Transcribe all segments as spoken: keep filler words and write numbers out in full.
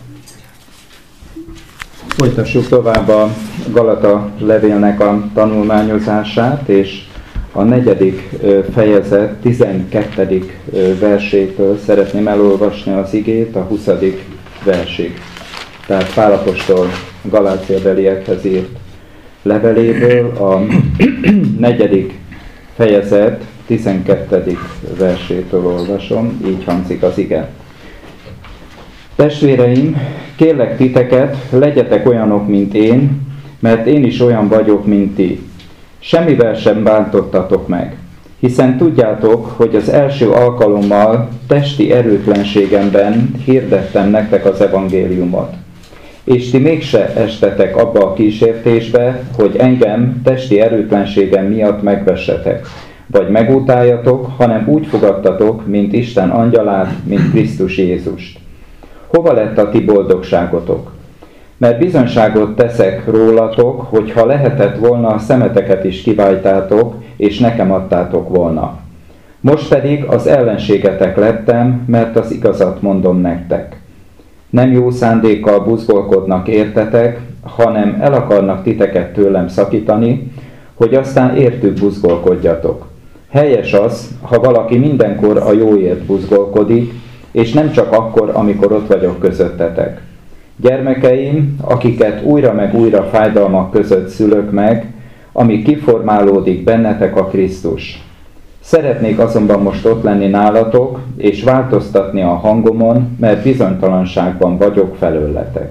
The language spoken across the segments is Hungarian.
Folytassuk tovább a Galata levélnek a tanulmányozását, és a negyedik fejezet tizenkettedik versétől szeretném elolvasni az igét a huszadik versig. Tehát Pál apostol Galáciabeliekhez írt leveléből a negyedik fejezet tizenkettedik versétől olvasom, így hangzik az ige. Testvéreim, kérlek titeket, legyetek olyanok, mint én, mert én is olyan vagyok, mint ti. Semmivel sem bántottatok meg, hiszen tudjátok, hogy az első alkalommal testi erőtlenségemben hirdettem nektek az evangéliumot. És ti mégse estetek abba a kísértésbe, hogy engem testi erőtlenségem miatt megvessetek, vagy megutáljatok, hanem úgy fogadtatok, mint Isten angyalát, mint Krisztus Jézust. Hova lett a ti boldogságotok? Mert bizonyságot teszek rólatok, hogy ha lehetett volna, a szemeteket is kiváltátok, és nekem adtátok volna. Most pedig az ellenségetek lettem, mert az igazat mondom nektek. Nem jó szándékkal buzgolkodnak értetek, hanem el akarnak titeket tőlem szakítani, hogy aztán értük buzgolkodjatok. Helyes az, ha valaki mindenkor a jóért buzgolkodik, és nem csak akkor, amikor ott vagyok közöttetek. Gyermekeim, akiket újra meg újra fájdalmak között szülök meg, amíg kiformálódik bennetek a Krisztus. Szeretnék azonban most ott lenni nálatok, és változtatni a hangomon, mert bizonytalanságban vagyok felőletek.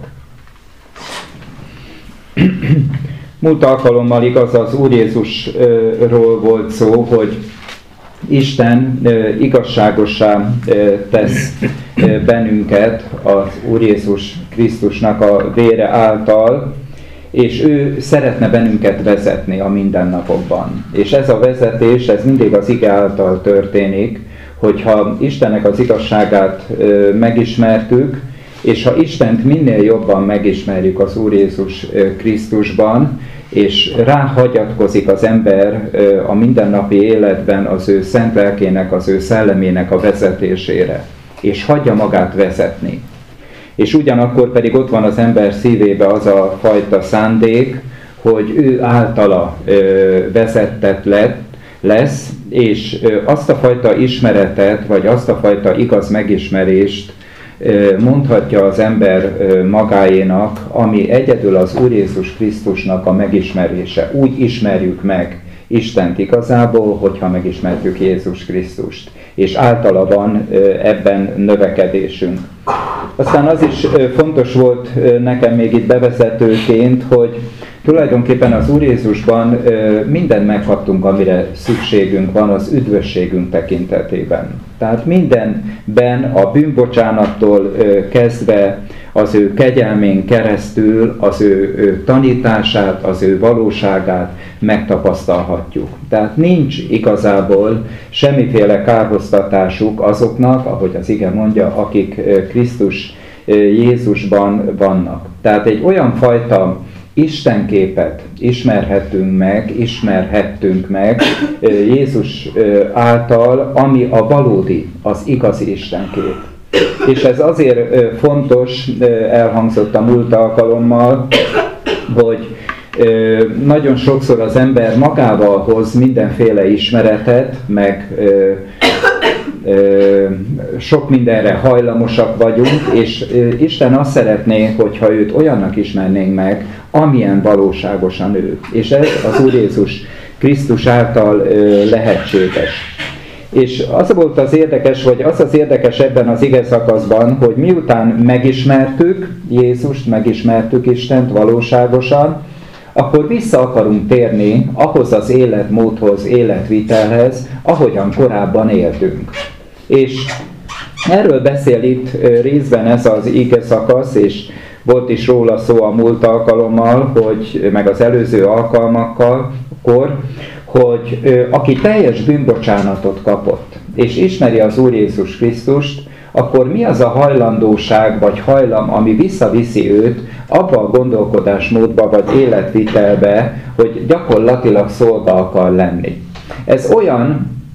Múlt alkalommal igaz, az Úr Jézusról volt szó, hogy Isten igazságossá tesz bennünket az Úr Jézus Krisztusnak a vére által, és ő szeretne bennünket vezetni a mindennapokban. És ez a vezetés, ez mindig az ige által történik, hogyha Istennek az igazságát megismertük, és ha Istent minél jobban megismerjük az Úr Jézus Krisztusban, és ráhagyatkozik az ember a mindennapi életben az ő szent lelkének, az ő szellemének a vezetésére, és hagyja magát vezetni. És ugyanakkor pedig ott van az ember szívébe az a fajta szándék, hogy ő általa vezettet lett, lesz, és azt a fajta ismeretet, vagy azt a fajta igaz megismerést mondhatja az ember magáénak, ami egyedül az Úr Jézus Krisztusnak a megismerése. Úgy ismerjük meg Istent igazából, hogyha megismerjük Jézus Krisztust. És általa van ebben növekedésünk. Aztán az is fontos volt nekem még itt bevezetőként, hogy tulajdonképpen az Úr Jézusban mindent megkaptunk, amire szükségünk van az üdvösségünk tekintetében. Tehát mindenben a bűnbocsánattól kezdve az ő kegyelmén keresztül az ő tanítását, az ő valóságát megtapasztalhatjuk. Tehát nincs igazából semmiféle kárhoztatásuk azoknak, ahogy az ige mondja, akik Krisztus Jézusban vannak. Tehát egy olyan fajta Istenképet ismerhetünk meg, ismerhettünk meg Jézus által, ami a valódi, az igazi Istenkép. És ez azért fontos, elhangzott a múlt alkalommal, hogy nagyon sokszor az ember magával hoz mindenféle ismeretet, meg sok mindenre hajlamosak vagyunk, és Isten azt szeretné, hogyha őt olyannak ismernénk meg, amilyen valóságosan ő. És ez az Úr Jézus Krisztus által lehetséges. És az volt az érdekes, vagy az az érdekes ebben az ige szakaszban, hogy miután megismertük Jézust, megismertük Istent valóságosan, akkor vissza akarunk térni ahhoz az életmódhoz, életvitelhez, ahogyan korábban éltünk. És erről beszél itt részben ez az ige szakasz, és volt is róla szó a múlt alkalommal, hogy, meg az előző alkalmakkal, akkor, hogy aki teljes bűnbocsánatot kapott, és ismeri az Úr Jézus Krisztust, akkor mi az a hajlandóság vagy hajlam, ami visszaviszi őt abba a gondolkodásmódba vagy életvitelbe, hogy gyakorlatilag szolga akar lenni. Ez olyan,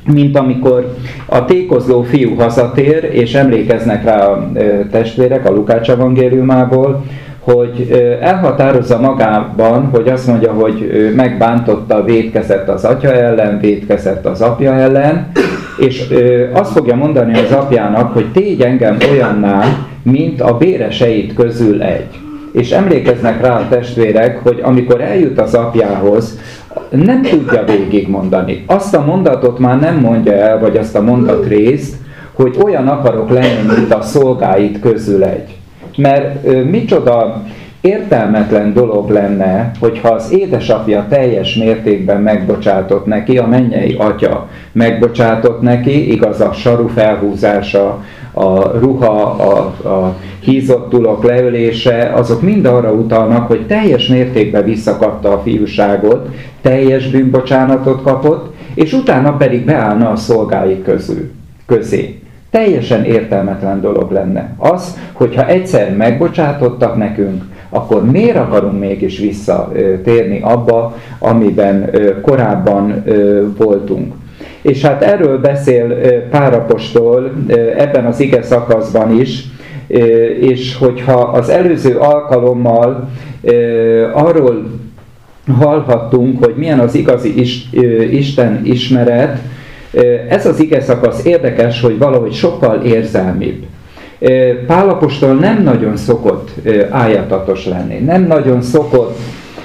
mint amikor a tékozló fiú hazatér, és emlékeznek rá a testvérek a Lukács evangéliumából, hogy elhatározza magában, hogy azt mondja, hogy megbántotta, vétkezett az atya ellen, vétkezett az apja ellen, és azt fogja mondani az apjának, hogy tégy engem olyanná, mint a béreseit közül egy. És emlékeznek rá a testvérek, hogy amikor eljut az apjához, nem tudja végigmondani. Azt a mondatot már nem mondja el, vagy azt a mondatrészt, hogy olyan akarok lenni, mint a szolgáit közül egy. Mert ö, micsoda értelmetlen dolog lenne, hogyha az édesapja teljes mértékben megbocsátott neki, a mennyei atya megbocsátott neki, igaz, a saru felhúzása, a ruha, a, a hízott tulok leölése, azok mind arra utalnak, hogy teljes mértékben visszakapta a fiúságot, teljes bűnbocsánatot kapott, és utána pedig beállna a szolgái közül, közé. Teljesen értelmetlen dolog lenne az, hogyha egyszer megbocsátottak nekünk, akkor miért akarunk mégis visszatérni abba, amiben korábban voltunk. És hát erről beszél Pál apostol ebben az ige szakaszban is, és hogyha az előző alkalommal arról hallhattunk, hogy milyen az igazi Isten ismeret, ez az ige szakasz érdekes, hogy valahogy sokkal érzelmibb. Pál apostol nem nagyon szokott ájatatos lenni, nem nagyon szokott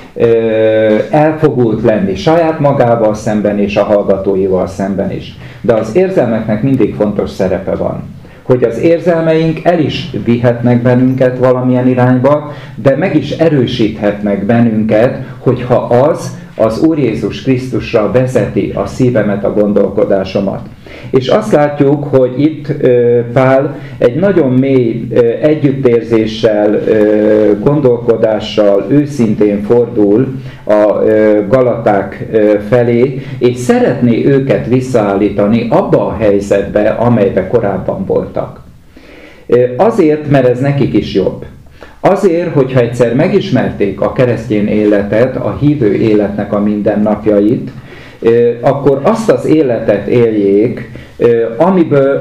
elfogult lenni saját magával szemben és a hallgatóival szemben is. De az érzelmeknek mindig fontos szerepe van. Hogy az érzelmeink el is vihetnek bennünket valamilyen irányba, de meg is erősíthetnek bennünket, hogyha az az Úr Jézus Krisztusra vezeti a szívemet, a gondolkodásomat. És azt látjuk, hogy itt Pál egy nagyon mély együttérzéssel, gondolkodással őszintén fordul a galaták felé, és szeretné őket visszaállítani abba a helyzetbe, amelybe korábban voltak. Azért, mert ez nekik is jobb. Azért, hogyha egyszer megismerték a keresztény életet, a hívő életnek a mindennapjait, akkor azt az életet éljék, amiből,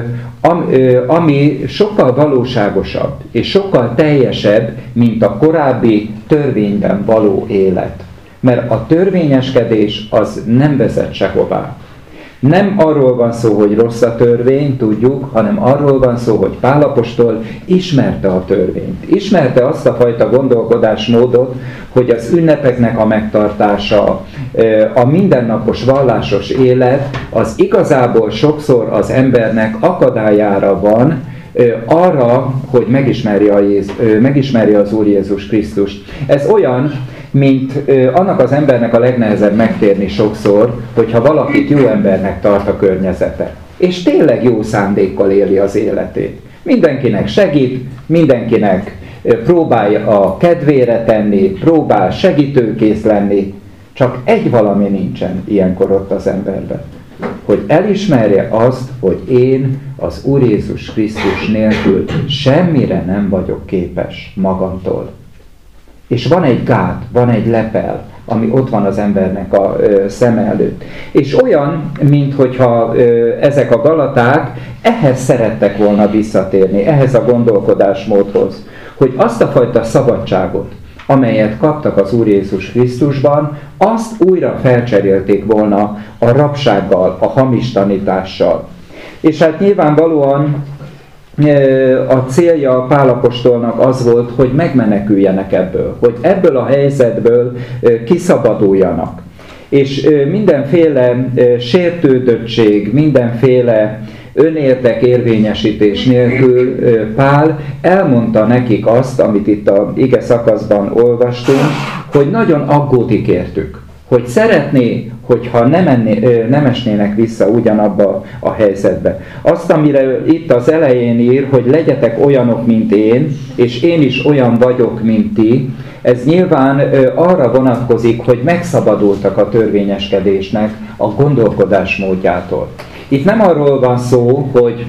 ami sokkal valóságosabb és sokkal teljesebb, mint a korábbi törvényben való élet. Mert a törvényeskedés az nem vezet sehová. Nem arról van szó, hogy rossz a törvény, tudjuk, hanem arról van szó, hogy Pál apostol ismerte a törvényt. Ismerte azt a fajta gondolkodásmódot, hogy az ünnepeknek a megtartása, a mindennapos vallásos élet az igazából sokszor az embernek akadályára van, arra, hogy megismerje, a Jézus, megismerje az Úr Jézus Krisztust. Ez olyan, mint annak az embernek a legnehezebb megtérni sokszor, hogyha valakit jó embernek tart a környezete. És tényleg jó szándékkal éli az életét. Mindenkinek segít, mindenkinek próbálja a kedvére tenni, próbál segítőkész lenni, csak egy valami nincsen ilyenkor ott az emberben. Hogy elismerje azt, hogy én az Úr Jézus Krisztus nélkül semmire nem vagyok képes magamtól. És van egy gát, van egy lepel, ami ott van az embernek a ö, szeme előtt. És olyan, minthogyha ö, ezek a galaták ehhez szerettek volna visszatérni, ehhez a gondolkodásmódhoz, hogy azt a fajta szabadságot, amelyet kaptak az Úr Jézus Krisztusban, azt újra felcserélték volna a rabsággal, a hamis tanítással. És hát nyilvánvalóan a célja Pál apostolnak az volt, hogy megmeneküljenek ebből, hogy ebből a helyzetből kiszabaduljanak. És mindenféle sértődöttség, mindenféle önérdek érvényesítés nélkül Pál elmondta nekik azt, amit itt a ige szakaszban olvastunk, hogy nagyon aggódik értük, hogy szeretné, hogyha nem, enné, nem esnének vissza ugyanabba a helyzetbe. Azt, amire itt az elején ír, hogy legyetek olyanok, mint én, és én is olyan vagyok, mint ti, ez nyilván arra vonatkozik, hogy megszabadultak a törvényeskedésnek a gondolkodásmódjától. Itt nem arról van szó, hogy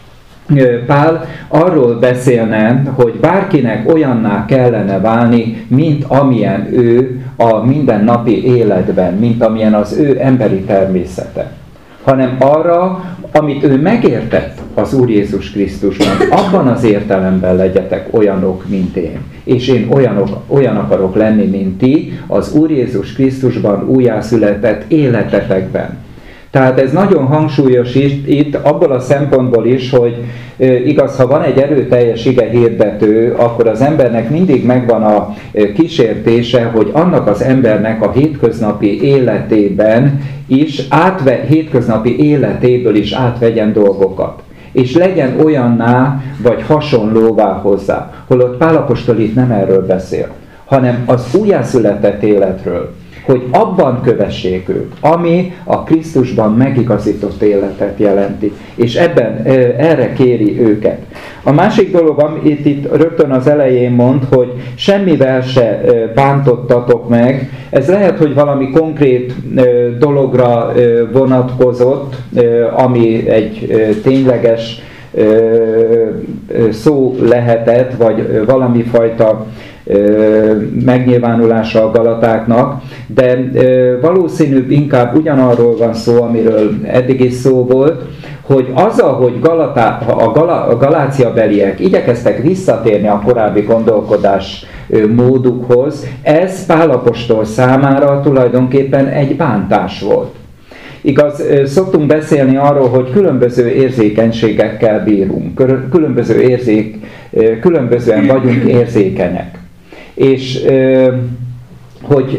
Pál arról beszélne, hogy bárkinek olyanná kellene válni, mint amilyen ő a mindennapi életben, mint amilyen az ő emberi természete. hanem arra, amit ő megértett az Úr Jézus Krisztusban. Abban az értelemben legyetek olyanok, mint én. És én olyanok, olyan akarok lenni, mint ti, az Úr Jézus Krisztusban újjászületett életetekben. Tehát ez nagyon hangsúlyos itt, itt abból a szempontból is, hogy e, igaz, ha van egy erőteljes ige hirdető, akkor az embernek mindig megvan a e, kísértése, hogy annak az embernek a hétköznapi életében is, átve, hétköznapi életéből is átvegyen dolgokat. És legyen olyanná, vagy hasonlóvá hozzá. Holott Pál apostol itt nem erről beszél, hanem az újjászületett életről, hogy abban kövessék ők, ami a Krisztusban megigazított életet jelenti. És ebben erre kéri őket. A másik dolog, amit itt rögtön az elején mond, hogy semmivel se bántottatok meg, ez lehet, hogy valami konkrét dologra vonatkozott, ami egy tényleges szó lehetett, vagy valami fajta megnyilvánulása a galatáknak, de valószínűbb inkább ugyanarról van szó, amiről eddig is szó volt, hogy azzal, hogy Galatá, a, Gala, a galáciabeliek igyekeztek visszatérni a korábbi gondolkodás módukhoz, ez Pál apostol számára tulajdonképpen egy bántás volt. Igaz, szoktunk beszélni arról, hogy különböző érzékenységekkel bírunk, különböző érzék, különbözően vagyunk érzékenyek. És hogy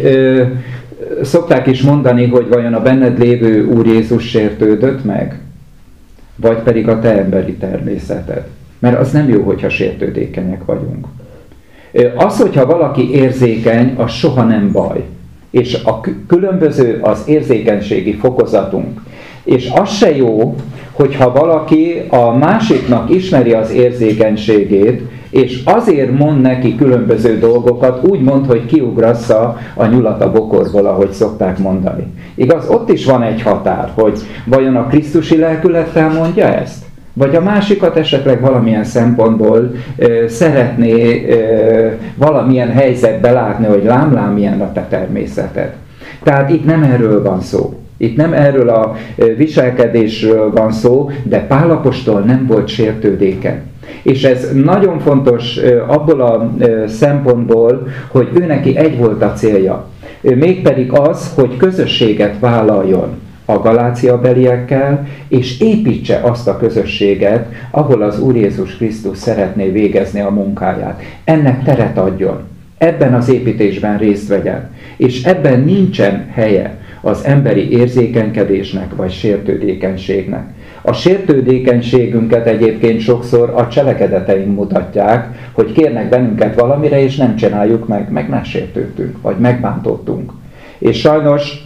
szokták is mondani, hogy vajon a benned lévő Úr Jézus sértődött meg, vagy pedig a te emberi természeted. Mert az nem jó, hogyha sértődékenyek vagyunk. Az, hogyha valaki érzékeny, az soha nem baj. És a különböző az érzékenységi fokozatunk. És az se jó, hogyha valaki a másiknak ismeri az érzékenységét, és azért mond neki különböző dolgokat, úgy mond, hogy kiugrassza a nyulat a bokorból, ahogy szokták mondani. Igaz, ott is van egy határ, hogy vajon a krisztusi lelkülettel mondja ezt? Vagy a másikat esetleg valamilyen szempontból e, szeretné e, valamilyen helyzetbe látni, hogy lám-lám milyen a te természeted. Tehát itt nem erről van szó. Itt nem erről a viselkedésről van szó, de Pál apostol nem volt sértődékeny. És ez nagyon fontos abból a szempontból, hogy ő neki egy volt a célja. Mégpedig az, hogy közösséget vállaljon a galáciabeliekkel, és építse azt a közösséget, ahol az Úr Jézus Krisztus szeretné végezni a munkáját. Ennek teret adjon. Ebben az építésben részt vegyen. És ebben nincsen helye az emberi érzékenykedésnek vagy sértődékenységnek. A sértődékenységünket egyébként sokszor a cselekedeteink mutatják, hogy kérnek bennünket valamire, és nem csináljuk meg, meg megsértődtünk, vagy megbántottunk. És sajnos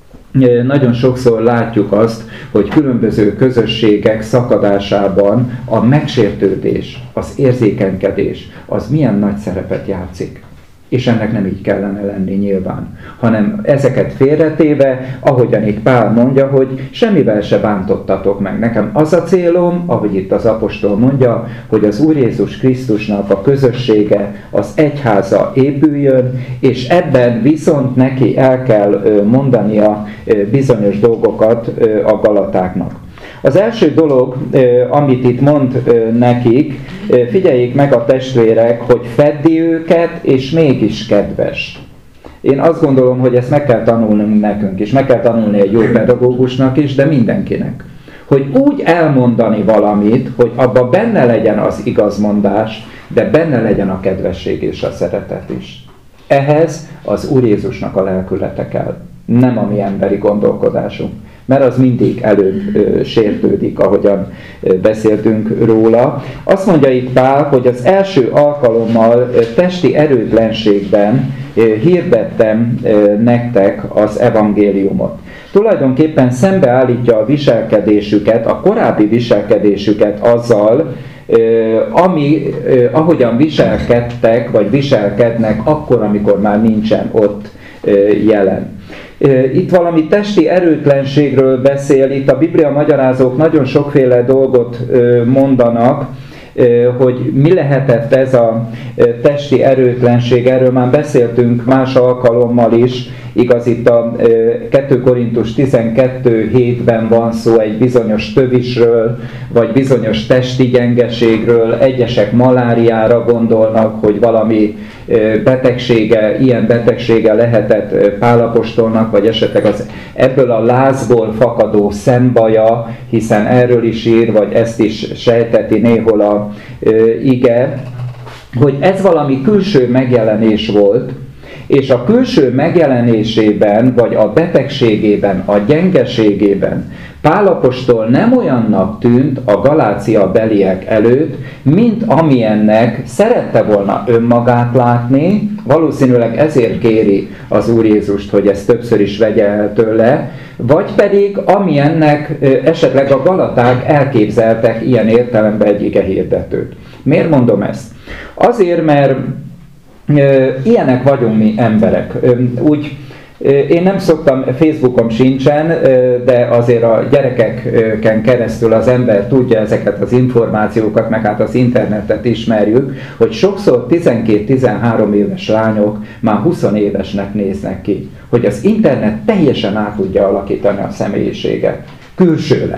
nagyon sokszor látjuk azt, hogy különböző közösségek szakadásában a megsértődés, az érzékenykedés, az milyen nagy szerepet játszik. És ennek nem így kellene lenni nyilván, hanem ezeket félretéve, ahogyan itt Pál mondja, hogy semmivel se bántottatok meg. Nekem az a célom, ahogy itt az apostol mondja, hogy az Úr Jézus Krisztusnak a közössége, az egyháza épüljön, és ebben viszont neki el kell mondania bizonyos dolgokat a galatáknak. Az első dolog, amit itt mond nekik, figyeljék meg a testvérek, hogy feddi őket, és mégis kedves. Én azt gondolom, hogy ezt meg kell tanulnunk nekünk is, meg kell tanulni egy jó pedagógusnak is, de mindenkinek. Hogy úgy elmondani valamit, hogy abban benne legyen az igazmondás, de benne legyen a kedvesség és a szeretet is. Ehhez az Úr Jézusnak a lelkülete kell, nem a mi emberi gondolkodásunk. Mert az mindig előbb ö, sértődik, ahogyan ö, beszéltünk róla. Azt mondja itt Pál, hogy az első alkalommal ö, testi erőtlenségben ö, hirdettem ö, nektek az evangéliumot. Tulajdonképpen szembeállítja a viselkedésüket, a korábbi viselkedésüket azzal, ö, ami, ö, ahogyan viselkedtek, vagy viselkednek akkor, amikor már nincsen ott ö, jelen. Itt valami testi erőtlenségről beszél, itt a Biblia magyarázók nagyon sokféle dolgot mondanak, hogy mi lehetett ez a testi erőtlenség, erről már beszéltünk más alkalommal is, Igaz, itt a kettő Korintus tizenkettő hétben van szó egy bizonyos tövisről, vagy bizonyos testi gyengeségről, egyesek maláriára gondolnak, hogy valami betegsége, ilyen betegsége lehetett Pál apostolnak, vagy esetleg az ebből a lázból fakadó szembaja, hiszen erről is ír, vagy ezt is sejteti néhol a ige, hogy ez valami külső megjelenés volt, és a külső megjelenésében, vagy a betegségében, a gyengeségében Pál apostol nem olyannak tűnt a Galácia beliek előtt, mint amilyennek szerette volna önmagát látni, valószínűleg ezért kéri az Úr Jézust, hogy ezt többször is vegye el tőle, vagy pedig amilyennek esetleg a galaták elképzeltek ilyen értelemben egy igehirdetőt. Miért mondom ezt? Azért, mert ilyenek vagyunk mi emberek. Úgy, én nem szoktam, Facebookom sincsen, de azért a gyerekeken keresztül az ember tudja ezeket az információkat, meg hát az internetet ismerjük, hogy sokszor tizenkét-tizenhárom éves lányok már húsz évesnek néznek ki. Hogy az internet teljesen át tudja alakítani a személyiséget. Külsőleg.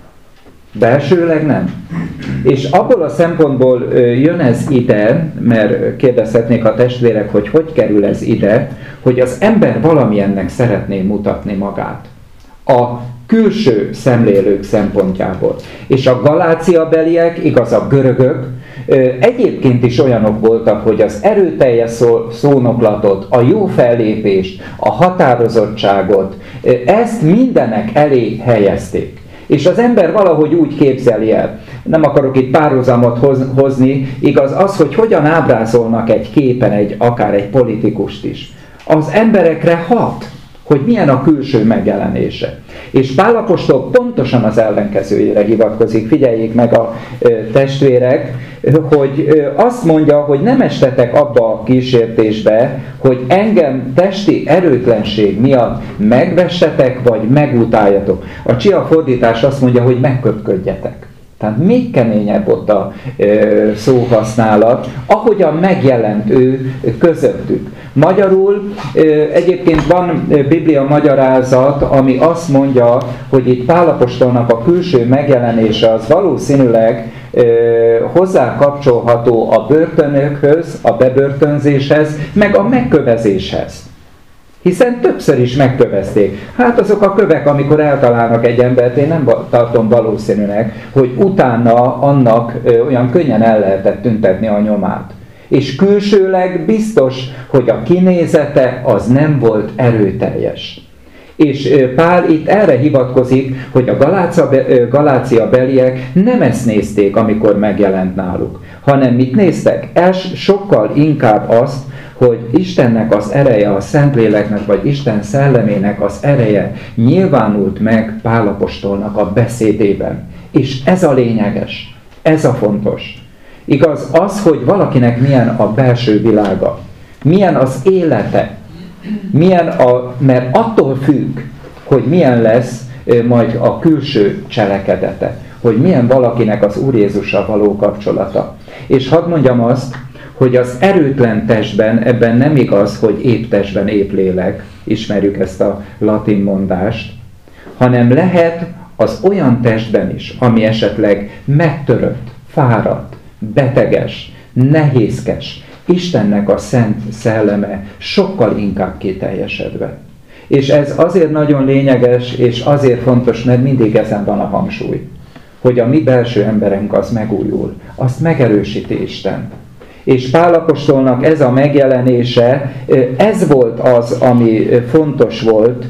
Belsőleg nem. És abból a szempontból jön ez ide, mert kérdezhetnék a testvérek, hogy hogy kerül ez ide, hogy az ember valamilyennek szeretné mutatni magát. A külső szemlélők szempontjából. És a Galácia beliek, igaz a görögök, egyébként is olyanok voltak, hogy az erőteljes szó, szónoklatot, a jó fellépést, a határozottságot, ezt mindenek elé helyezték. És az ember valahogy úgy képzeli el, nem akarok itt párhuzamot hoz, hozni, igaz az, hogy hogyan ábrázolnak egy képen, egy, akár egy politikust is. Az emberekre hat, hogy milyen a külső megjelenése. És Pál apostol pontosan az ellenkezőjére hivatkozik. Figyeljék meg a e, testvérek, hogy e, azt mondja, hogy nem estetek abba a kísértésbe, hogy engem testi erőtlenség miatt megvessetek, vagy megutáljatok. A csia fordítás azt mondja, hogy megköpködjetek. Tehát még keményebb ott a e, szóhasználat, ahogyan megjelent ő közöttük. Magyarul e, egyébként van Biblia magyarázat, ami azt mondja, hogy itt Pál apostolnak a külső megjelenése az valószínűleg e, hozzá kapcsolható a börtönökhöz, a bebörtönzéshez, meg a megkövezéshez. Hiszen többször is megkövezték. Hát azok a kövek, amikor eltalálnak egy embert, én nem tartom valószínűnek, hogy utána annak olyan könnyen el lehetett tüntetni a nyomát. És külsőleg biztos, hogy a kinézete az nem volt erőteljes. És Pál itt erre hivatkozik, hogy a Galácia, Galácia beliek nem ezt nézték, amikor megjelent náluk, hanem mit néztek? Els, sokkal inkább azt, hogy Istennek az ereje, a Szentléleknek, vagy Isten szellemének az ereje nyilvánult meg Pál apostolnak a beszédében. És ez a lényeges, ez a fontos. Igaz, az, hogy valakinek milyen a belső világa, milyen az élete, milyen a, mert attól függ, hogy milyen lesz majd a külső cselekedete, hogy milyen valakinek az Úr Jézussal való kapcsolata. És hadd mondjam azt, hogy az erőtlen testben ebben nem igaz, hogy épp testben épp lélek, ismerjük ezt a latin mondást, hanem lehet az olyan testben is, ami esetleg megtörött, fáradt, beteges, nehézkes, Istennek a szent szelleme sokkal inkább kiteljesedve. És ez azért nagyon lényeges, és azért fontos, mert mindig ezen van a hangsúly, hogy a mi belső emberünk az megújul, azt megerősíti Isten. És Pál apostolnak ez a megjelenése, ez volt az, ami fontos volt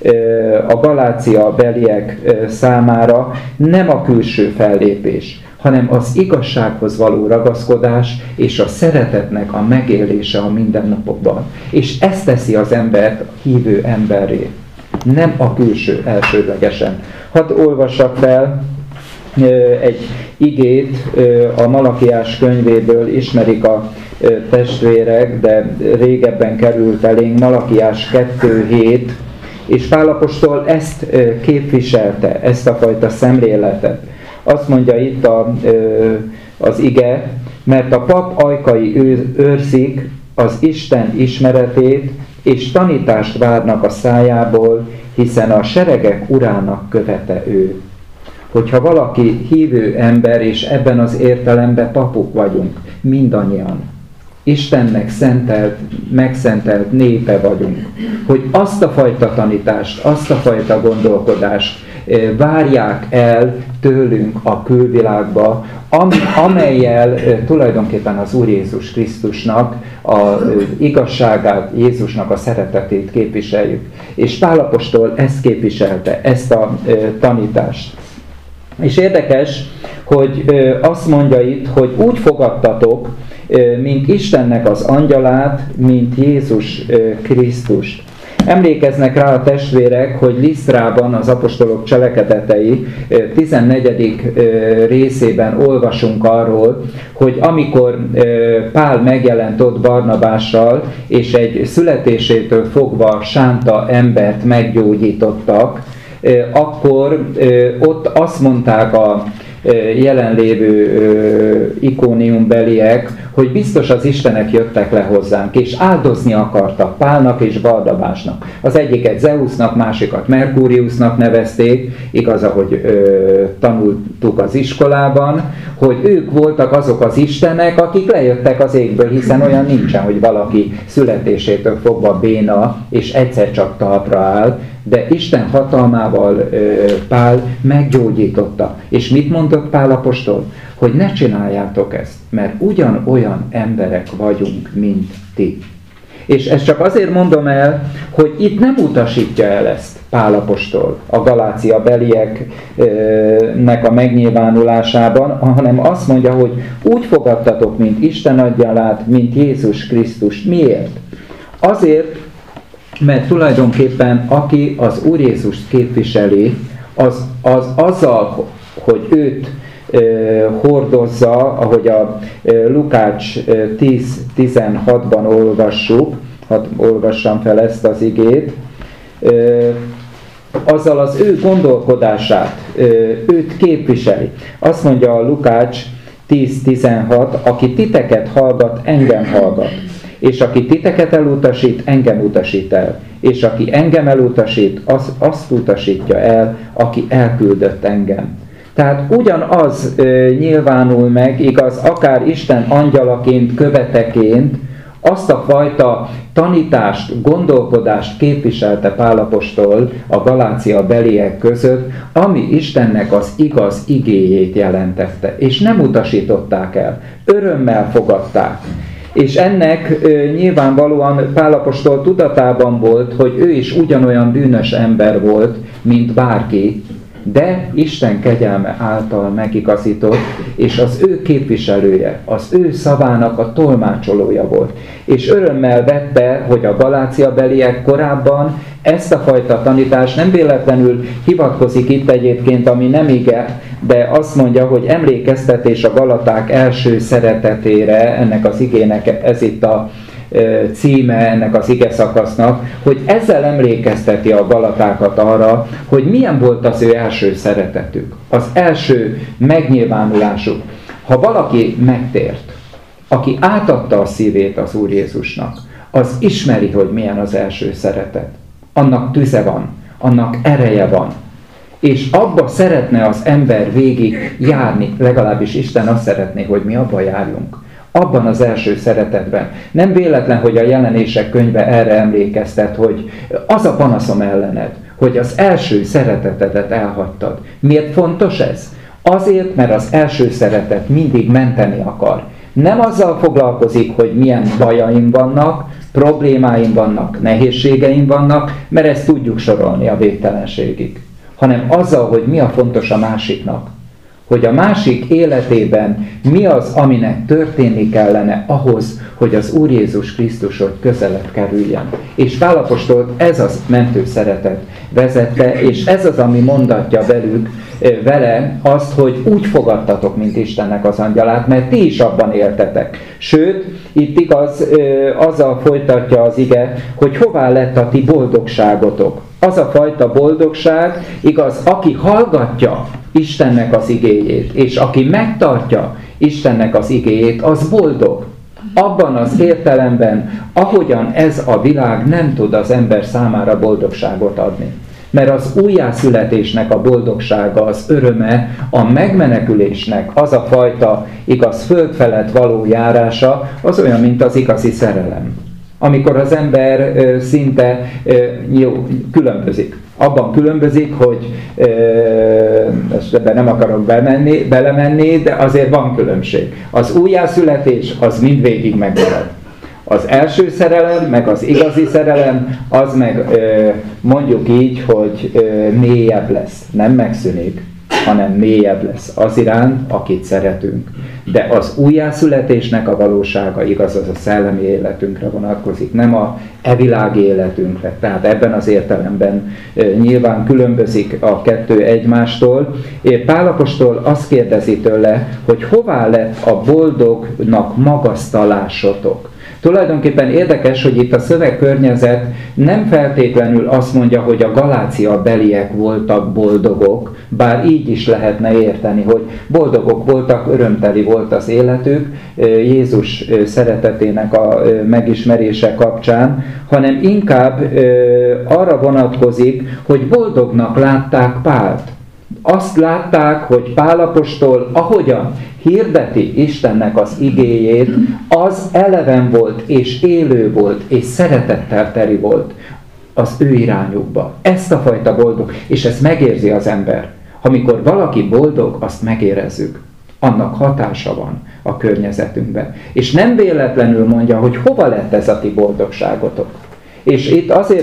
a Galácia beliek számára, nem a külső fellépés, hanem az igazsághoz való ragaszkodás és a szeretetnek a megélése a mindennapokban. És ez teszi az embert hívő emberré, nem a külső elsődlegesen. Hadd olvassak fel egy igét a Malakiás könyvéből, ismerik a testvérek, de régebben került elénk, Malakiás kettő hét, és Pál apostol ezt képviselte, ezt a fajta szemléletet. Azt mondja itt a, az ige, mert a pap ajkai őrzik az Isten ismeretét, és tanítást várnak a szájából, hiszen a seregek urának követe ő. Hogyha valaki hívő ember, és ebben az értelemben papok vagyunk, mindannyian, Istennek szentelt, megszentelt népe vagyunk, hogy azt a fajta tanítást, azt a fajta gondolkodást várják el tőlünk a külvilágba, amellyel tulajdonképpen az Úr Jézus Krisztusnak az igazságát, Jézusnak a szeretetét képviseljük. És Pál apostol ezt képviselte, ezt a tanítást. És érdekes, hogy azt mondja itt, hogy úgy fogadtatok, mint Istennek az angyalát, mint Jézus Krisztust. Emlékeznek rá a testvérek, hogy Lisztrában az apostolok cselekedetei tizennegyedik részében olvasunk arról, hogy amikor Pál megjelent ott Barnabással, és egy születésétől fogva sánta embert meggyógyítottak, akkor ott azt mondták a jelenlévő ikóniumbeliek, hogy biztos az istenek jöttek le hozzánk, és áldozni akartak Pálnak és Barnabásnak. Az egyiket Zeusnak, másikat Merkúriusnak nevezték, igaz, ahogy ö, tanultuk az iskolában, hogy ők voltak azok az istenek, akik lejöttek az égből, hiszen olyan nincsen, hogy valaki születésétől fogva béna, és egyszer csak talpra áll, de Isten hatalmával ö, Pál meggyógyította. És mit mondott Pál apostol? Hogy ne csináljátok ezt, mert ugyanolyan emberek vagyunk, mint ti. És ezt csak azért mondom el, hogy itt nem utasítja el ezt Pál apostol a Galácia belieknek a megnyilvánulásában, hanem azt mondja, hogy úgy fogadtatok, mint Isten angyalát, mint Jézus Krisztust. Miért? Azért, mert tulajdonképpen aki az Úr Jézust képviseli, az, az azzal, hogy őt hordozza, ahogy a Lukács tíz tizenhatban olvassuk, hadd olvassam fel ezt az igét, azzal az ő gondolkodását, őt képviseli. Azt mondja a Lukács tíz tizenhat, aki titeket hallgat, engem hallgat, és aki titeket elutasít, engem utasít el, és aki engem elutasít, az, azt utasítja el, aki elküldött engem. Tehát ugyanaz ö, nyilvánul meg, igaz, akár Isten angyalaként, követeként, azt a fajta tanítást, gondolkodást képviselte Pál apostol a Galácia beliek között, ami Istennek az igaz igéjét jelentette, és nem utasították el, örömmel fogadták. És ennek ö, nyilvánvalóan Pál apostol tudatában volt, hogy ő is ugyanolyan bűnös ember volt, mint bárki, de Isten kegyelme által megigazított, és az ő képviselője, az ő szavának a tolmácsolója volt. És örömmel vette, hogy a Galácia beliek korábban ezt a fajta tanítást nem véletlenül hivatkozik itt egyébként, ami nem ige, de azt mondja, hogy emlékeztetés a galaták első szeretetére, ennek az igének ez itt a címe ennek az ige szakasznak, hogy ezzel emlékezteti a galatákat arra, hogy milyen volt az ő első szeretetük, az első megnyilvánulásuk. Ha valaki megtért, aki átadta a szívét az Úr Jézusnak, az ismeri, hogy milyen az első szeretet. Annak tüze van, annak ereje van. És abba szeretne az ember végig járni, legalábbis Isten azt szeretné, hogy mi abba járjunk. Abban az első szeretetben. Nem véletlen, hogy a Jelenések könyve erre emlékeztet, hogy az a panaszom ellened, hogy az első szeretetedet elhagytad. Miért fontos ez? Azért, mert az első szeretet mindig menteni akar. Nem azzal foglalkozik, hogy milyen bajaim vannak, problémáim vannak, nehézségeim vannak, mert ezt tudjuk sorolni a végtelenségig. Hanem azzal, hogy mi a fontos a másiknak. Hogy a másik életében mi az, aminek történni kellene ahhoz, hogy az Úr Jézus Krisztushoz közelebb kerüljen. És Pál apostolt ez az mentő szeretet vezette, és ez az, ami mondatja velük, vele azt, hogy úgy fogadtatok, mint Istennek az angyalát, mert ti is abban éltetek. Sőt, itt igaz, azzal folytatja az ige, hogy hová lett a ti boldogságotok. Az a fajta boldogság, igaz, aki hallgatja Istennek az igéjét, és aki megtartja Istennek az igéjét, az boldog. abban az értelemben, ahogyan ez a világ nem tud az ember számára boldogságot adni. Mert az újjászületésnek a boldogsága, az öröme, a megmenekülésnek az a fajta igaz föld felett való járása, az olyan, mint az igazi szerelem. Amikor az ember ö, szinte ö, jó, különbözik. Abban különbözik, hogy ö, ebben nem akarok bemenni, belemenni, de azért van különbség. Az újjászületés az mindvégig megmarad. Az első szerelem, meg az igazi szerelem, az meg ö, mondjuk így, hogy ö, mélyebb lesz. Nem megszűnik, hanem mélyebb lesz az iránt, akit szeretünk. De az újjászületésnek a valósága igaz, az a szellemi életünkre vonatkozik, nem a evilági életünkre. Tehát ebben az értelemben e, nyilván különbözik a kettő egymástól. Pál apostol azt kérdezi tőle, hogy hová lett a boldognak magasztalásotok. Tulajdonképpen érdekes, hogy itt a szövegkörnyezet nem feltétlenül azt mondja, hogy a Galácia beliek voltak boldogok, bár így is lehetne érteni, hogy boldogok voltak, örömteli volt az életük Jézus szeretetének a megismerése kapcsán, hanem inkább arra vonatkozik, hogy boldognak látták Pált. Azt látták, hogy Pál apostol, ahogyan hirdeti Istennek az igéjét, az eleven volt, és élő volt, és szeretettel teli volt az ő irányukba. Ezt a fajta boldog, és ezt megérzi az ember. Amikor valaki boldog, azt megérezzük. Annak hatása van a környezetünkben. És nem véletlenül mondja, hogy hova lett ez a ti boldogságotok. És itt azért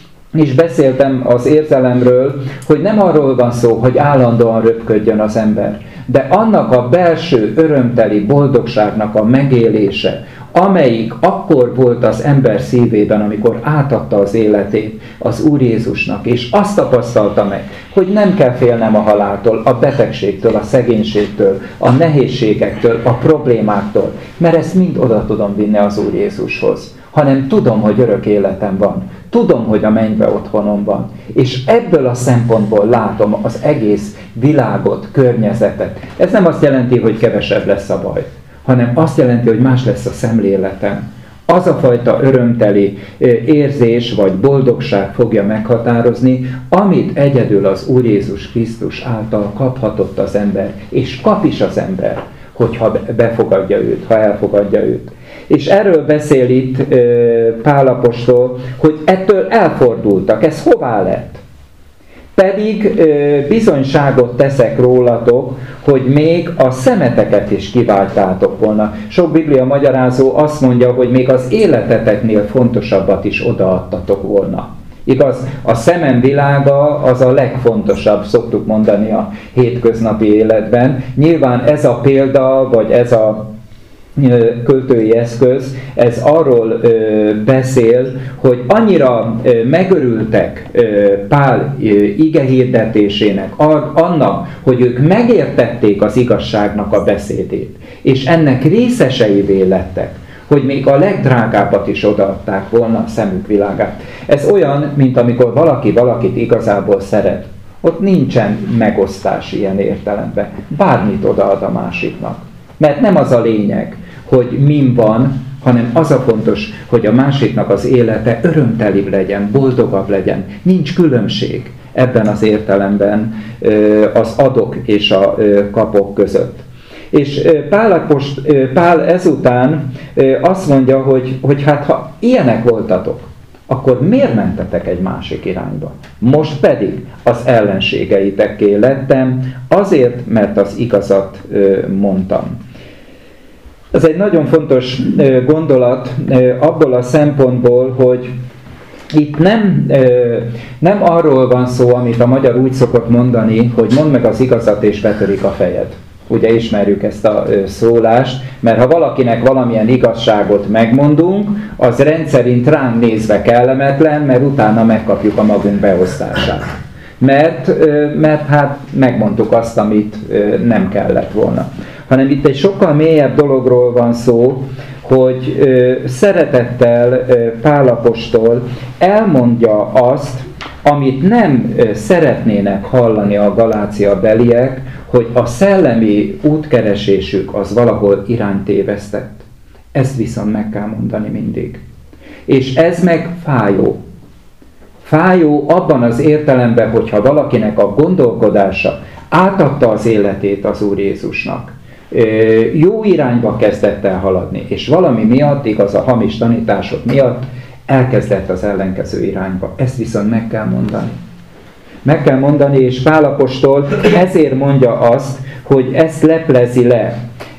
is beszéltem az érzelemről, hogy nem arról van szó, hogy állandóan röpködjön az ember, de annak a belső örömteli boldogságnak a megélése, amelyik akkor volt az ember szívében, amikor átadta az életét az Úr Jézusnak, és azt tapasztalta meg, hogy nem kell félnem a haláltól, a betegségtől, a szegénységtől, a nehézségektől, a problémáktól, mert ezt mind oda tudom vinni az Úr Jézushoz, hanem tudom, hogy örök életem van. Tudom, hogy a mennybe otthonom van. És ebből a szempontból látom az egész világot, környezetet. Ez nem azt jelenti, hogy kevesebb lesz a baj, hanem azt jelenti, hogy más lesz a szemléletem. Az a fajta örömteli érzés vagy boldogság fogja meghatározni, amit egyedül az Úr Jézus Krisztus által kaphatott az ember, és kap is az ember, hogyha befogadja őt, ha elfogadja őt. És erről beszél itt Pál apostol, hogy ettől elfordultak. Ez hová lett? Pedig bizonyságot teszek rólatok, hogy még a szemeteket is kiváltátok volna. Sok biblia magyarázó azt mondja, hogy még az életeteknél fontosabbat is odaadtatok volna. Igaz, a szemem világa az a legfontosabb, szoktuk mondani a hétköznapi életben. Nyilván ez a példa, vagy ez a költői eszköz, ez arról ö, beszél, hogy annyira ö, megörültek ö, Pál ö, igehirdetésének, annak, hogy ők megértették az igazságnak a beszédét, és ennek részeseivé lettek, hogy még a legdrágábbat is odaadták volna a szemük világát. Ez olyan, mint amikor valaki valakit igazából szeret. Ott nincsen megosztás ilyen értelemben. Bármit odaad a másiknak. Mert nem az a lényeg, hogy min van, hanem az a fontos, hogy a másiknak az élete örömtelibb legyen, boldogabb legyen. Nincs különbség ebben az értelemben az adok és a kapok között. És Pál, Pál ezután azt mondja, hogy, hogy hát ha ilyenek voltatok, akkor miért mentetek egy másik irányba? Most pedig az ellenségeitekké lettem, azért, mert az igazat mondtam. Ez egy nagyon fontos gondolat abból a szempontból, hogy itt nem, nem arról van szó, amit a magyar úgy szokott mondani, hogy mondd meg az igazat és betörik a fejed. Ugye ismerjük ezt a szólást, mert ha valakinek valamilyen igazságot megmondunk, az rendszerint ránk nézve kellemetlen, mert utána megkapjuk a magunk beosztását. Mert, mert hát megmondtuk azt, amit nem kellett volna. Hanem itt egy sokkal mélyebb dologról van szó, hogy szeretettel Pál apostol elmondja azt, amit nem szeretnének hallani a Galácia beliek, hogy a szellemi útkeresésük az valahol iránytévesztett. Ezt viszont meg kell mondani mindig. És ez meg fájó. Fájó abban az értelemben, hogyha valakinek a gondolkodása átadta az életét az Úr Jézusnak, jó irányba kezdett el haladni, és valami miatt, igaz a hamis tanítások miatt elkezdett az ellenkező irányba. Ezt viszont meg kell mondani. Meg kell mondani, és Pál apostol ezért mondja azt, hogy ezt leplezi le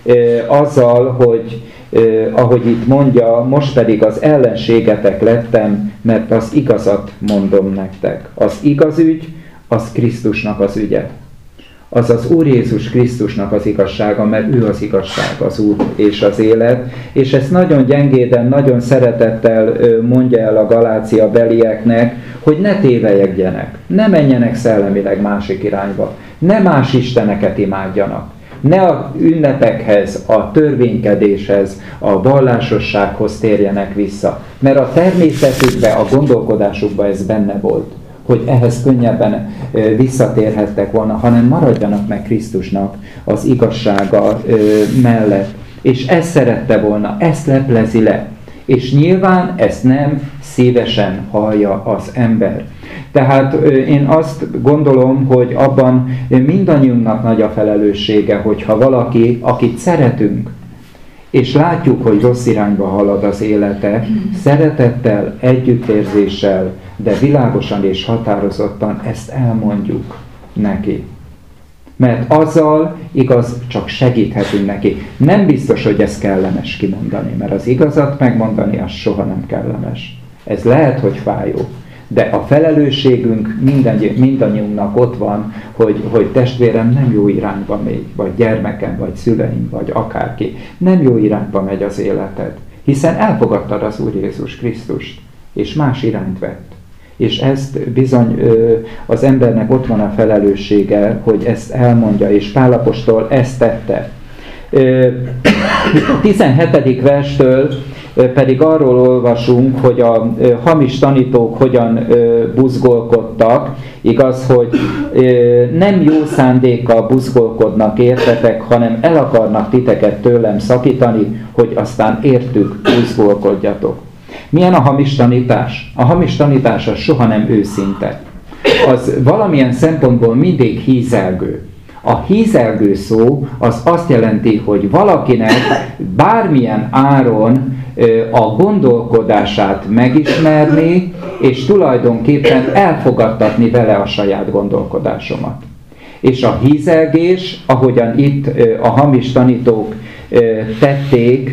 azzal, hogy ahogy itt mondja, most pedig az ellenségetek lettem, mert az igazat mondom nektek. Az igaz ügy, az Krisztusnak az ügye. Az az Úr Jézus Krisztusnak az igazsága, mert ő az igazság, az Úr és az élet. És ezt nagyon gyengéden, nagyon szeretettel mondja el a Galácia belieknek, hogy ne tévelyegjenek, ne menjenek szellemileg másik irányba, ne más isteneket imádjanak. Ne a ünnepekhez, a törvénykedéshez, a vallásossághoz térjenek vissza. Mert a természetükben, a gondolkodásukban ez benne volt, hogy ehhez könnyebben visszatérhettek volna, hanem maradjanak meg Krisztusnak az igazsága mellett. És ezt szerette volna, ezt leplezi le. És nyilván ezt nem szívesen hallja az ember. Tehát én azt gondolom, hogy abban mindannyiunknak nagy a felelőssége, hogyha valaki, akit szeretünk, és látjuk, hogy rossz irányba halad az élete, szeretettel, együttérzéssel, de világosan és határozottan ezt elmondjuk neki. Mert azzal igaz, csak segíthetünk neki. Nem biztos, hogy ez kellemes kimondani, mert az igazat megmondani, az soha nem kellemes. Ez lehet, hogy fájó. De a felelősségünk minden, mindannyiunknak ott van, hogy, hogy testvérem nem jó irányba megy, vagy gyermekem, vagy szüleim, vagy akárki. Nem jó irányba megy az életed, hiszen elfogadtad az Úr Jézus Krisztust, és más irányt vett. És ezt bizony az embernek ott van a felelőssége, hogy ezt elmondja, és Pál apostol ezt tette. tizenhetedik verstől pedig arról olvasunk, hogy a hamis tanítók hogyan buzgolkodtak. Igaz, hogy nem jó szándékkal buzgolkodnak értetek, hanem el akarnak titeket tőlem szakítani, hogy aztán értük buzgolkodjatok. Milyen a hamis tanítás? A hamis tanítás az soha nem őszinte. Az valamilyen szempontból mindig hízelgő. A hízelgő szó az azt jelenti, hogy valakinek bármilyen áron a gondolkodását megismerni, és tulajdonképpen elfogadtatni vele a saját gondolkodásomat. És a hízelgés, ahogyan itt a hamis tanítók tették,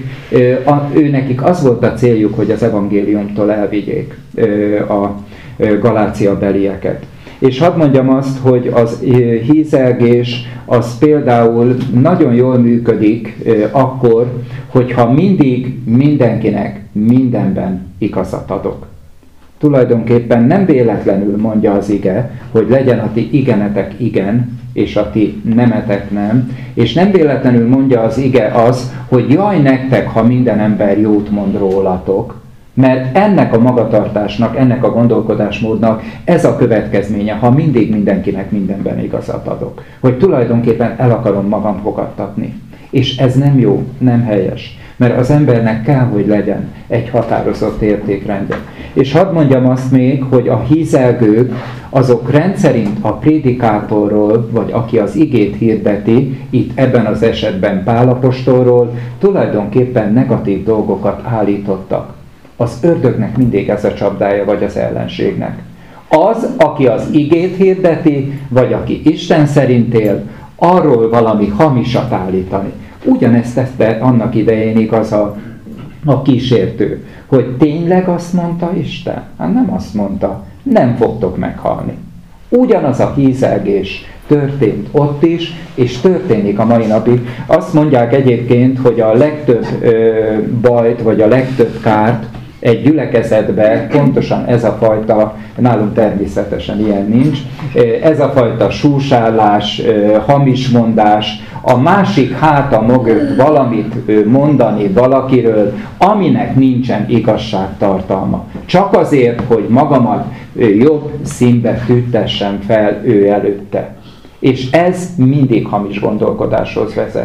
ő nekik az volt a céljuk, hogy az evangéliumtól elvigyék a Galácia belieket. És hadd mondjam azt, hogy az hízelgés az például nagyon jól működik akkor, hogyha mindig mindenkinek mindenben igazat adok. Tulajdonképpen nem véletlenül mondja az ige, hogy legyen a ti igenetek igen, és a ti nemetek nem, és nem véletlenül mondja az ige az, hogy jaj nektek, ha minden ember jót mond rólatok, mert ennek a magatartásnak, ennek a gondolkodásmódnak ez a következménye, ha mindig mindenkinek mindenben igazat adok. Hogy tulajdonképpen el akarom magam fogadtatni. És ez nem jó, nem helyes. Mert az embernek kell, hogy legyen egy határozott értékrendje. És hadd mondjam azt még, hogy a hízelgők, azok rendszerint a prédikátorról, vagy aki az igét hirdeti, itt ebben az esetben Pál apostolról, tulajdonképpen negatív dolgokat állítottak. Az ördögnek mindig ez a csapdája, vagy az ellenségnek. Az, aki az igét hirdeti, vagy aki Isten szerint él, arról valami hamisat állítani. Ugyanezt tette annak idején igaz a, a kísértő, hogy tényleg azt mondta Isten? Hát nem azt mondta, nem fogtok meghalni. Ugyanaz a hízelgés történt ott is, és történik a mai napig. Azt mondják egyébként, hogy a legtöbb ö, bajt, vagy a legtöbb kárt egy gyülekezetben pontosan ez a fajta, nálunk természetesen ilyen nincs, ez a fajta súsállás, hamismondás, a másik háta mögött valamit mondani valakiről, aminek nincsen igazságtartalma. Csak azért, hogy magamat jobb színbe tüntessem fel ő előtte. És ez mindig hamis gondolkodáshoz vezet.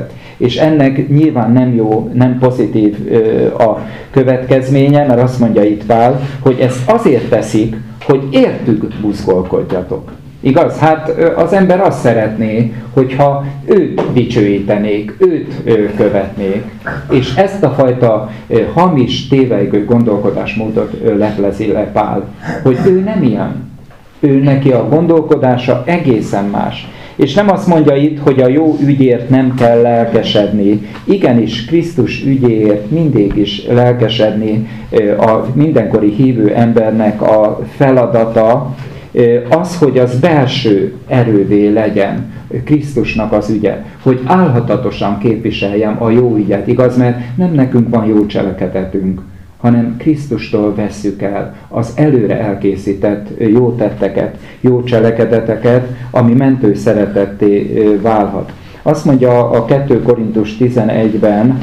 És ennek nyilván nem jó, nem pozitív a következménye, mert azt mondja itt Pál, hogy ezt azért teszik, hogy értük buzgolkodjatok. Igaz? Hát az ember azt szeretné, hogyha őt dicsőítenék, őt követnék, és ezt a fajta hamis, tévejgő gondolkodásmódot leplezi le Pál, hogy ő nem ilyen. Ő neki a gondolkodása egészen más. És nem azt mondja itt, hogy a jó ügyért nem kell lelkesedni. Igenis, Krisztus ügyéért mindig is lelkesedni a mindenkori hívő embernek a feladata, az, hogy az belső erővé legyen Krisztusnak az ügye, hogy álhatatosan képviseljem a jó ügyet, igaz, mert nem nekünk van jó cselekedetünk, hanem Krisztustól vesszük el az előre elkészített jó tetteket, jó cselekedeteket, ami mentő szeretetté válhat. Azt mondja a kettő Korintus tizenegyben,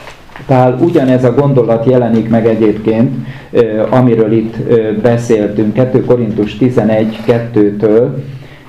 Pál ugyanez a gondolat jelenik meg egyébként, amiről itt beszéltünk, kettő Korintus tizenegy kettőtől,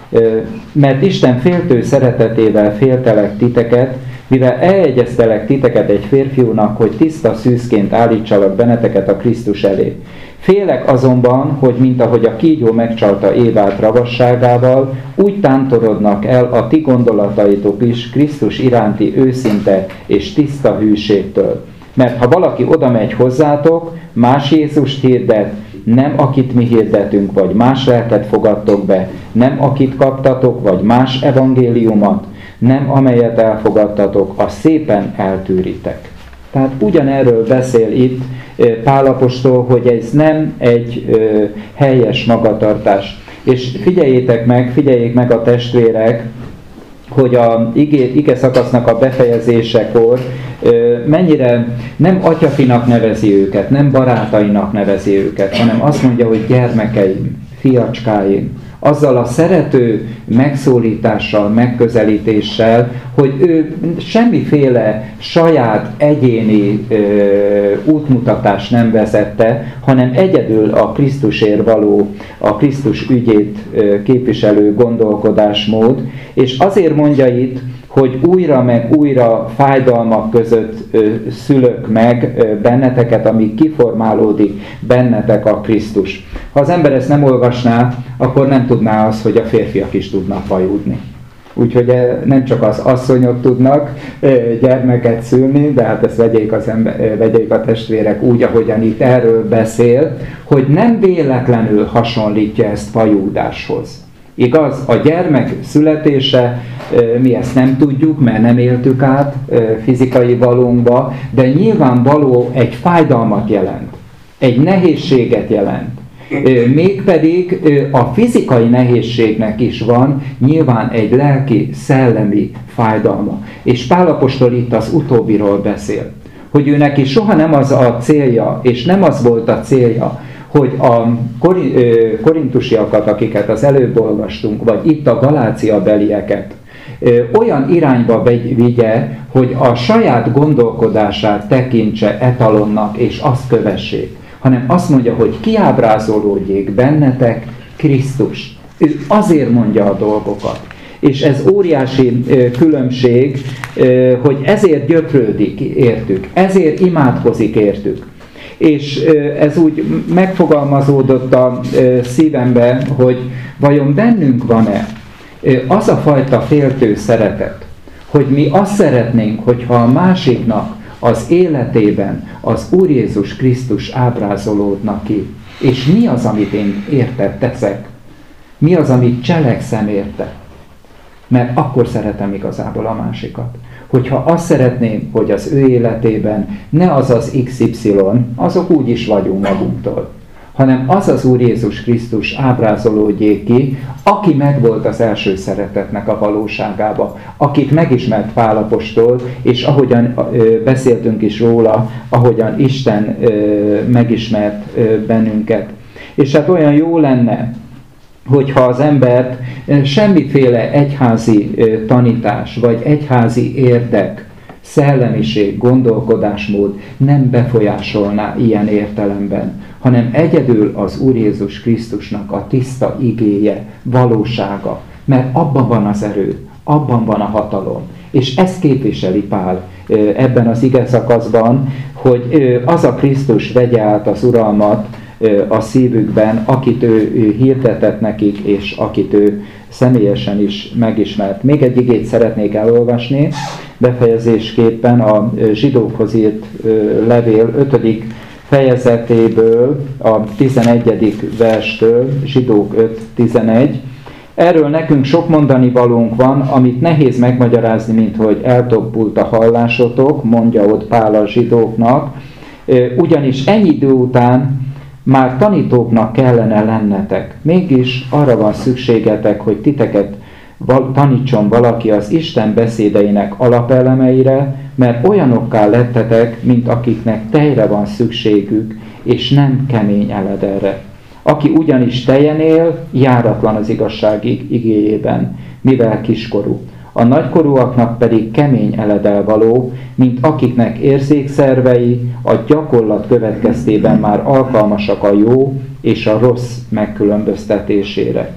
mert Isten féltő szeretetével féltelek titeket, mivel eljegyeztelek titeket egy férfiúnak, hogy tiszta szűzként állítsalak benneteket a Krisztus elé. Félek azonban, hogy mint ahogy a kígyó megcsalta Évát ravasságával, úgy tántorodnak el a ti gondolataitok is Krisztus iránti őszinte és tiszta hűségtől. Mert ha valaki oda megy hozzátok, más Jézust hirdet, nem akit mi hirdetünk, vagy más lelket fogadtok be, nem akit kaptatok, vagy más evangéliumot, nem amelyet elfogadtatok, azt szépen eltűritek. Tehát ugyanerről beszél itt Pál apostol, hogy ez nem egy ö, helyes magatartás. És figyeljétek meg, figyeljék meg a testvérek, hogy a ige, ige szakasznak a befejezésekor ö, mennyire nem atyafinak nevezi őket, nem barátainak nevezi őket, hanem azt mondja, hogy gyermekeim, fiacskáim, azzal a szerető megszólítással, megközelítéssel, hogy ő semmiféle saját egyéni ö, útmutatást nem vezette, hanem egyedül a Krisztusért való, a Krisztus ügyét ö, képviselő gondolkodásmód, és azért mondja itt, hogy újra meg újra fájdalmak között ö, szülök meg ö, benneteket, amíg kiformálódik bennetek a Krisztus. Ha az ember ezt nem olvasná, akkor nem tudná azt, hogy a férfiak is tudnak vajúdni. Úgyhogy nem csak az asszonyok tudnak gyermeket szülni, de hát ezt vegyék, az ember, vegyék a testvérek úgy, ahogyan itt erről beszél, hogy nem véletlenül hasonlítja ezt vajúdáshoz. Igaz? A gyermek születése, mi ezt nem tudjuk, mert nem éltük át fizikai valónkba, de nyilvánvaló egy fájdalmat jelent, egy nehézséget jelent. Mégpedig a fizikai nehézségnek is van nyilván egy lelki, szellemi fájdalma. És Pál apostol itt az utóbbiról beszél, hogy ő neki soha nem az a célja, és nem az volt a célja, hogy a korintusiakat, akiket az előbb olvastunk, vagy itt a Galácia belieket, olyan irányba vigye, hogy a saját gondolkodását tekintse etalonnak, és azt kövessék, hanem azt mondja, hogy kiábrázolódjék bennetek Krisztus. Ő azért mondja a dolgokat. És ez óriási különbség, hogy ezért gyötrődik értük, ezért imádkozik értük. És ez úgy megfogalmazódott a szívembe, hogy vajon bennünk van-e az a fajta féltő szeretet, hogy mi azt szeretnénk, hogyha a másiknak az életében az Úr Jézus Krisztus ábrázolódna ki. És mi az, amit én érte teszek? Mi az, amit cselekszem érte? Mert akkor szeretem igazából a másikat. Hogyha azt szeretném, hogy az ő életében ne az az iksz ipszilon, azok úgy is vagyunk magunktól, hanem az az Úr Jézus Krisztus ábrázolódjék ki, aki megvolt az első szeretetnek a valóságába, akit megismert Pál apostol, és ahogyan ö, beszéltünk is róla, ahogyan Isten ö, megismert ö, bennünket. És hát olyan jó lenne, hogyha az embert semmiféle egyházi ö, tanítás, vagy egyházi érdek, szellemiség, gondolkodásmód nem befolyásolná ilyen értelemben, hanem egyedül az Úr Jézus Krisztusnak a tiszta igéje, valósága, mert abban van az erő, abban van a hatalom. És ezt képviseli Pál ebben az ige szakaszban, hogy az a Krisztus vegye át az uralmat a szívükben, akit ő, ő hirdetett nekik, és akit ő személyesen is megismert. Még egy igét szeretnék elolvasni, befejezésképpen a zsidókhoz írt levél ötödik fejezetéből, a tizenegyedik verstől, Zsidók öt tizenegy. Erről nekünk sok mondani valónk van, amit nehéz megmagyarázni, mint hogy eltobbult a hallásotok, mondja ott Pál a zsidóknak, ugyanis ennyi idő után már tanítóknak kellene lennetek. Mégis arra van szükségetek, hogy titeket tanítson valaki az Isten beszédeinek alapelemeire, mert olyanokká lettetek, mint akiknek tejre van szükségük, és nem kemény eledelre. Aki ugyanis tejen él, járatlan az igazság igéjében, mivel kiskorú. A nagykorúaknak pedig kemény eledel való, mint akiknek érzékszervei a gyakorlat következtében már alkalmasak a jó és a rossz megkülönböztetésére.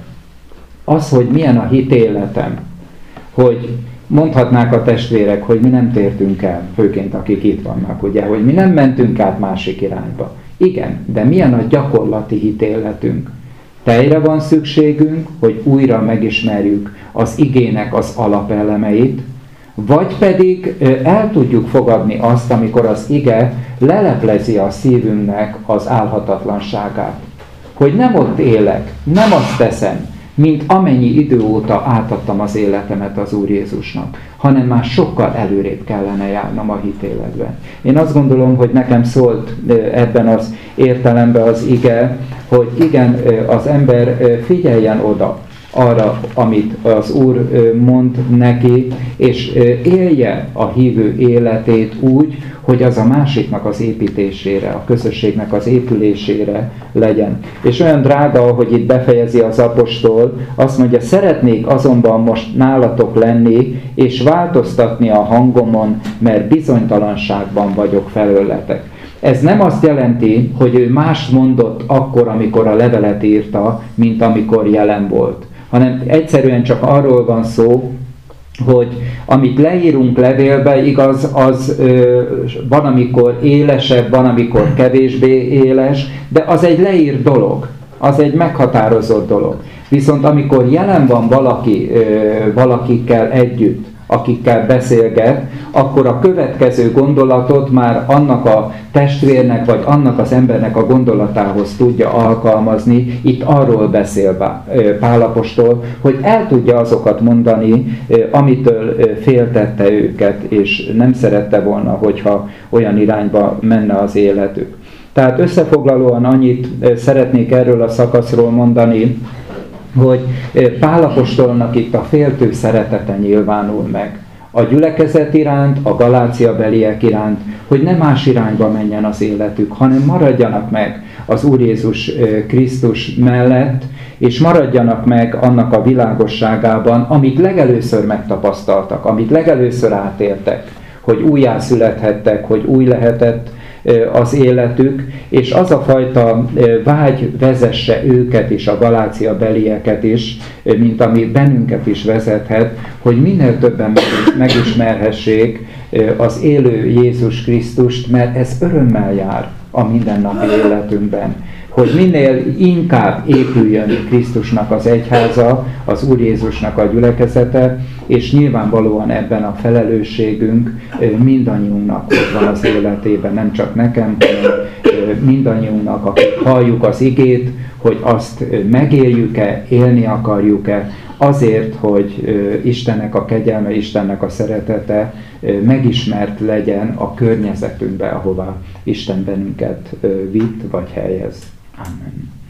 Az, hogy milyen a hitéletem, hogy mondhatnák a testvérek, hogy mi nem tértünk el, főként akik itt vannak, ugye, hogy mi nem mentünk át másik irányba. Igen, de milyen a gyakorlati hitéletünk? Tejre van szükségünk, hogy újra megismerjük az igének az alapelemeit, vagy pedig el tudjuk fogadni azt, amikor az ige leleplezi a szívünknek az álhatatlanságát. Hogy nem ott élek, nem azt teszem, mint amennyi idő óta átadtam az életemet az Úr Jézusnak, hanem már sokkal előrébb kellene járnom a hitéletben. Én azt gondolom, hogy nekem szólt ebben az értelemben az ige, hogy igen, az ember figyeljen oda arra, amit az Úr mond neki, és élje a hívő életét úgy, hogy az a másiknak az építésére, a közösségnek az épülésére legyen. És olyan drága, hogy itt befejezi az apostol, azt mondja, szeretnék azonban most nálatok lenni, és változtatni a hangomon, mert bizonytalanságban vagyok felőletek. Ez nem azt jelenti, hogy ő mást mondott akkor, amikor a levelet írta, mint amikor jelen volt, hanem egyszerűen csak arról van szó, hogy amit leírunk levélbe, igaz, az ö, van, amikor élesebb, van, amikor kevésbé éles, de az egy leírt dolog, az egy meghatározott dolog. Viszont amikor jelen van valaki, ö, valakikkel együtt, akikkel beszélget, akkor a következő gondolatot már annak a testvérnek, vagy annak az embernek a gondolatához tudja alkalmazni. Itt arról beszél Pál apostol, hogy el tudja azokat mondani, amitől féltette őket, és nem szerette volna, hogyha olyan irányba menne az életük. Tehát összefoglalóan annyit szeretnék erről a szakaszról mondani, hogy Pál apostolnak itt a féltő szeretete nyilvánul meg a gyülekezet iránt, a Galácia beliek iránt, hogy ne más irányba menjen az életük, hanem maradjanak meg az Úr Jézus Krisztus mellett, és maradjanak meg annak a világosságában, amit legelőször megtapasztaltak, amit legelőször átéltek, hogy újjászülethettek, hogy új lehetett az életük, és az a fajta vágy vezesse őket is, a Galácia belieket is, mint ami bennünket is vezethet, hogy minél többen megismerhessék az élő Jézus Krisztust, mert ez örömmel jár a mindennapi életünkben. Hogy minél inkább épüljön Krisztusnak az egyháza, az Úr Jézusnak a gyülekezete, és nyilvánvalóan ebben a felelősségünk mindannyiunknak ott van az életében, nem csak nekem, hanem mindannyiunknak, akik halljuk az igét, hogy azt megéljük-e, élni akarjuk-e, azért, hogy Istennek a kegyelme, Istennek a szeretete megismert legyen a környezetünkbe, ahová Isten bennünket vitt vagy helyez. Amen.